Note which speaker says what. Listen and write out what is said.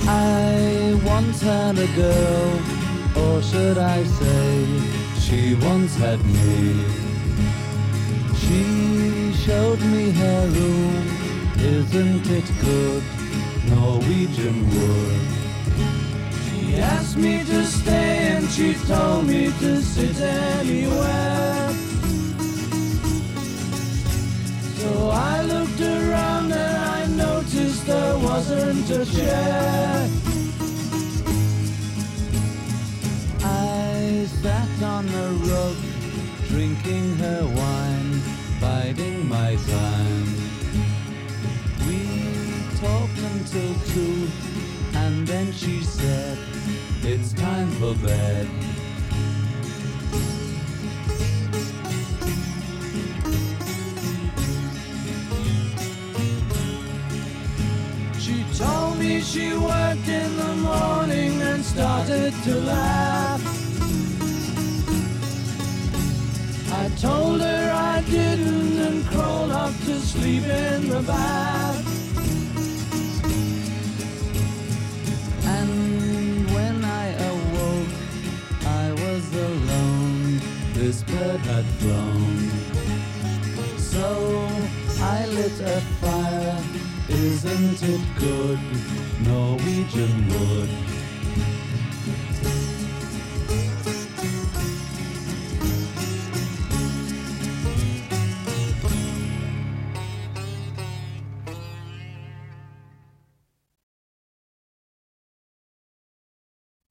Speaker 1: I once had a girl, or should I say, she once had me. She showed me her room, isn't it good, Norwegian wood. She asked me to stay and she told me to sit anywhere. So I looked around and I noticed there wasn't a chair. I sat on a rug, drinking her wine, biding my time. We talked until 2, and then she said, it's time for bed. She told me she worked in the morning and started to laugh. I told her I didn't and crawled up to sleep in the bath. And when I awoke, I was alone. This bird had flown. So I lit a fire. Isn't it good, Norwegian wood?